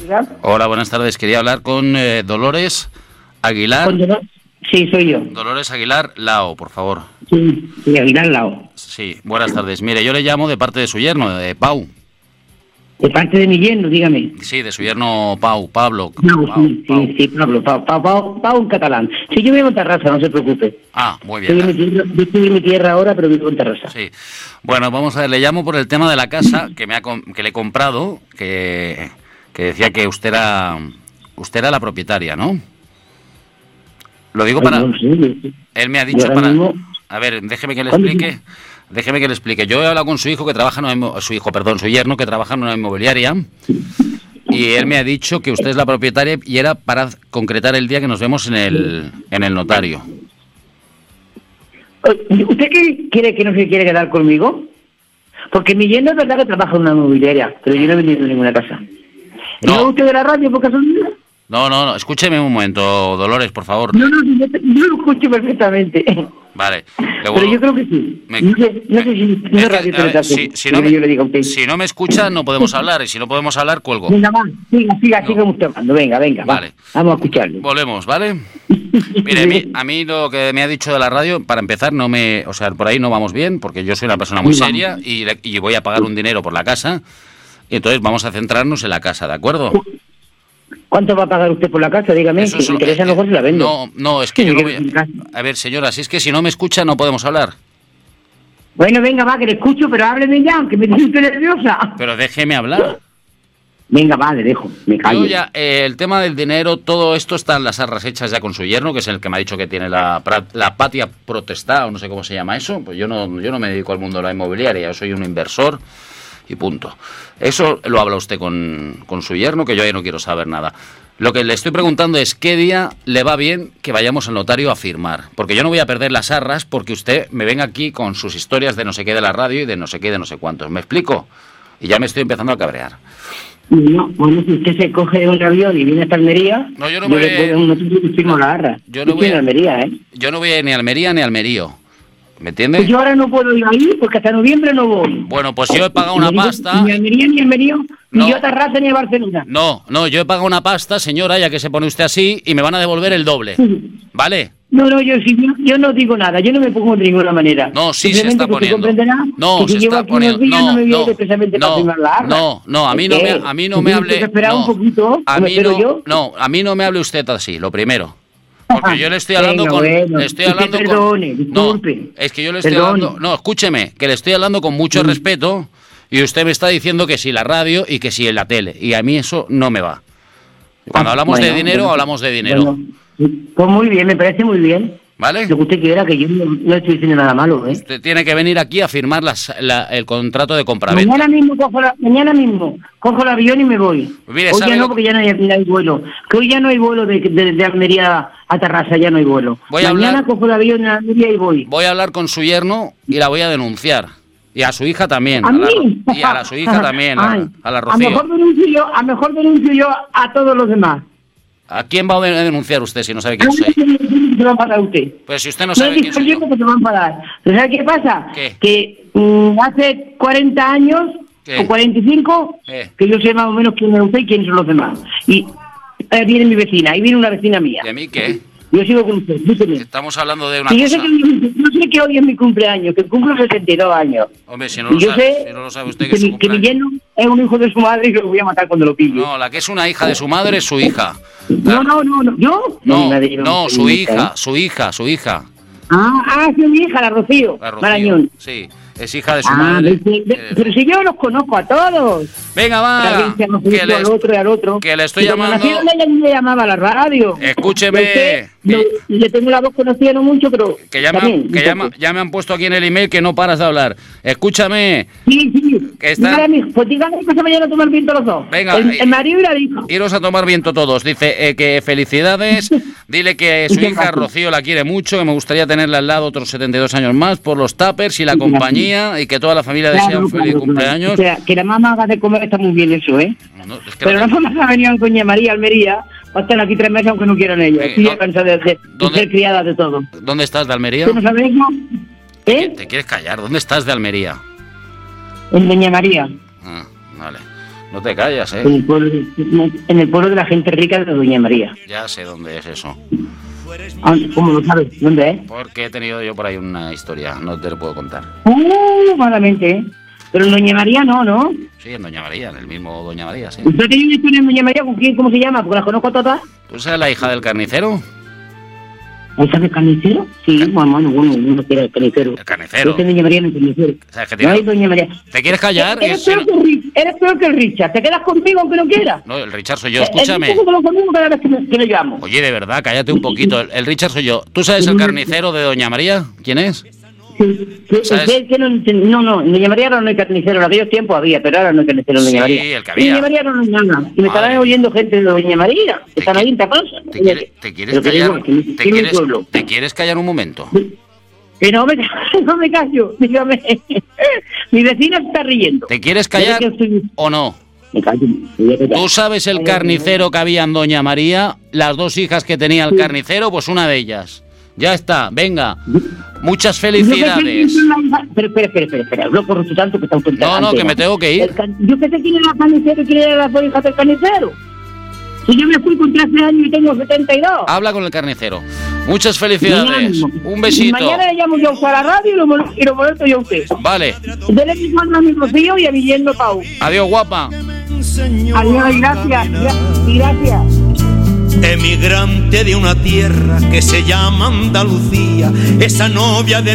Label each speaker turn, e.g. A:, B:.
A: Hola, buenas tardes. Quería hablar con Dolores Aguilar.
B: ¿Con Dolores? Sí, soy yo.
A: Dolores Aguilar Lao, por favor.
B: Sí, Aguilar Lao.
A: Sí, buenas tardes. Mire, yo le llamo de parte de su yerno, de Pau.
B: De parte de mi yerno, dígame.
A: Sí, de su yerno Pablo.
B: No, sí, Pablo. Pau en catalán. Sí, yo vivo en Terrassa, no se preocupe.
A: Ah, muy bien.
B: Yo estoy en mi tierra ahora, pero vivo en Terrassa.
A: Sí. Bueno, vamos a ver, le llamo por el tema de la casa que le he comprado, que decía que usted era la propietaria, ¿no? Lo digo para...
B: No, sí.
A: Él me ha dicho para... Mismo... A ver, déjeme que le explique. Yo he hablado con su hijo que trabaja su yerno que trabaja en una inmobiliaria, y él me ha dicho que usted es la propietaria y era para concretar el día que nos vemos en el notario.
B: ¿Usted quiere que no se quiere quedar conmigo? Porque mi yerno es verdad que trabaja en una inmobiliaria, pero yo no he venido a ninguna casa. ¿No usted de la radio por casualidad?
A: No, escúcheme un momento, Dolores, por favor.
B: No, yo lo escucho perfectamente.
A: Vale.
B: Pero yo creo que sí. No sé si no es radio teletazo.
A: Si no me escucha, no podemos hablar, y si no podemos hablar, cuelgo.
B: Venga, va, siga usted hablando. Venga,
A: vale.
B: Vamos a escucharlo.
A: Volvemos, ¿vale? Mire, a mí lo que me ha dicho de la radio, para empezar, por ahí no vamos bien, porque yo soy una persona muy seria y voy a pagar un dinero por la casa, y entonces vamos a centrarnos en la casa, ¿de acuerdo?
B: ¿Cuánto va a pagar usted por la casa? Dígame, si le interesa, a lo mejor se la vendo.
A: No, es que yo no voy a ver, señora, si es que si no me escucha no podemos hablar.
B: Bueno, venga, va, que le escucho, pero hábleme ya, aunque me tiene usted nerviosa.
A: Pero déjeme hablar.
B: Venga, va, le dejo, me callo.
A: Yo ya, el tema del dinero, todo esto está en las arras hechas ya con su yerno, que es el que me ha dicho que tiene la patria protestada, o no sé cómo se llama eso. Pues yo no me dedico al mundo de la inmobiliaria, yo soy un inversor. Y punto. Eso lo habla usted con su yerno, que yo ahí no quiero saber nada. Lo que le estoy preguntando es qué día le va bien que vayamos al notario a firmar. Porque yo no voy a perder las arras porque usted me venga aquí con sus historias de no sé qué de la radio y de no sé qué y de no sé cuántos. ¿Me explico? Y ya me estoy empezando a cabrear.
B: No, bueno, si usted se coge un avión y viene a Almería,
A: no, yo no voy
B: a firmo la arra.
A: Yo no voy
B: a Almería, ¿eh?
A: Yo no voy ni a Almería ni a Almerío. ¿Me entiende?
B: Pues yo ahora no puedo ir ahí porque hasta noviembre no voy.
A: Bueno, pues yo he pagado una pasta...
B: Ni Almería, ni Almerío, ni yo a Terrassa, ni a Barcelona.
A: No, yo he pagado una pasta, señora, ya que se pone usted así, y me van a devolver el doble. ¿Vale?
B: No, yo no digo nada, yo no me pongo de ninguna manera.
A: No, sí se está poniendo. No, se está poniendo. No, a mí no me hable... A mí no me hable usted así, lo primero. Porque yo le estoy hablando
B: disculpe.
A: Es que yo le estoy hablando... No, escúcheme, que le estoy hablando con mucho respeto y usted me está diciendo que sí la radio y que sí la tele. Y a mí eso no me va. Cuando hablamos de dinero, hablamos de dinero.
B: Pues muy bien, me parece muy bien.
A: ¿Vale?
B: Lo que usted quiera, que yo no estoy diciendo nada malo, ¿eh?
A: Usted tiene que venir aquí a firmar el contrato de compraventa.
B: Mañana mismo cojo el avión y me voy.
A: Mire,
B: hoy ya no, porque ya no hay vuelo. Que hoy ya no hay vuelo de Almería a Terrassa, ya no hay vuelo. Mañana cojo el avión a Almería y voy.
A: Voy a hablar con su yerno y la voy a denunciar. Y a su hija también.
B: ¿A mí?
A: Y a su hija también, a la Rocío.
B: A lo mejor denuncio yo a todos los demás.
A: ¿A quién va a denunciar usted si no sabe quién soy?
B: Te va a parar usted.
A: Pues si usted no sabe quién soy yo.
B: Que te van a parar. ¿Sabe qué pasa?
A: ¿Qué?
B: Que hace 40 años o 45 que yo sé más o menos quién es usted y quiénes son los demás. Y viene mi vecina, y viene una vecina mía.
A: ¿Y a mí qué?
B: Yo sigo con usted, dígame.
A: Estamos hablando de una
B: cosa...
A: Yo
B: sé que hoy es mi cumpleaños, que cumplo 62 años.
A: Hombre, si no lo sabe usted
B: que mi yerno es un hijo de su madre y lo voy a matar cuando lo pille.
A: No, la que es una hija de su madre es su hija.
B: No, ¿yo?
A: No, su hija.
B: su hija, su hija, la Rocío. Marañón.
A: Sí. Es hija de su madre.
B: Pero si yo los conozco a todos.
A: Venga, va.
B: Al otro.
A: Que le estoy llamando.
B: Le llamaba a la radio.
A: Escúcheme.
B: Le tengo la voz conocida no mucho, pero.
A: Que ya me han puesto aquí en el email que no paras de hablar. Escúchame.
B: Sí. Pues dígame que se vayan a tomar viento los dos.
A: Venga.
B: El marido y la hija.
A: Iros a tomar viento todos. Dice que felicidades. Dile que su hija Rocío la quiere mucho, que me gustaría tenerla al lado otros 72 años más por los tuppers y la compañía. Y que toda la familia desea un feliz cumpleaños.
B: O sea, que la mamá haga de comer está muy bien eso, ¿eh? Pero la mamá ha venido con Doña María Almería, va a estar aquí 3 meses aunque no quieran ellos. Estoy ya cansada de ser criada de todo.
A: ¿Dónde estás de Almería?
B: ¿Tú no sabes, no?
A: ¿Te quieres callar? ¿Dónde estás de Almería?
B: En Doña María.
A: Vale. No te callas, ¿eh?
B: En el pueblo de la gente rica de Doña María.
A: Ya sé dónde es eso.
B: ¿Cómo lo sabes? ¿Dónde es?
A: Porque he tenido yo por ahí una historia, no te lo puedo contar.
B: Malamente, ¿eh? Pero en Doña María no.
A: Sí, en Doña María, en el mismo Doña María, sí.
B: ¿Usted tiene una historia en Doña María con quién? ¿Cómo se llama? Porque las conozco todas.
A: ¿Tú sabes la hija del carnicero?
B: ¿Esa del carnicero? Sí, bueno, uno quiere el carnicero.
A: El carnicero.
B: Ese Doña María en el carnicero.
A: ¿Sabes qué
B: No hay Doña María.
A: ¿Te quieres callar?
B: Eres peor que el Richard. ¿Te quedas contigo aunque no quieras?
A: No, el Richard soy yo, escúchame.
B: Cada vez que lo llamo.
A: Oye, de verdad, cállate un poquito. El Richard soy yo. ¿Tú sabes el carnicero de Doña María? ¿Quién es?
B: No, en Doña María ahora no hay carnicero. En aquellos tiempos había, pero ahora no hay carnicero en Doña María.
A: Sí, el que había.
B: En Doña María no hay nada. Y me estarán oyendo gente de Doña María. Que están ahí en Tacosa.
A: ¿Te quieres callar? ¿Te quieres callar un momento?
B: Que no me callo, dígame. Mi vecina está riendo.
A: ¿Te quieres callar o no?
B: Me callo.
A: ¿Tú sabes el carnicero que había en Doña María? Las dos hijas que tenía el carnicero, pues una de ellas. Ya está, venga. Muchas felicidades.
B: Pero espera. No corro tanto que está usted.
A: No, que me tengo que ir.
B: Yo pensé quién era el carnicero y quién era las dos hijas del carnicero. Si yo me fui con 13 años y tengo 72.
A: Habla con el carnicero. Muchas felicidades. Un besito.
B: Mañana le llamo yo a usted a la radio y lo molesto yo a usted.
A: Vale.
B: Dele mi mano a mi Rocío y a mi yerno Pau.
A: Adiós, guapa.
B: Adiós, gracias.
C: Emigrante de una tierra que se llama Andalucía, esa novia de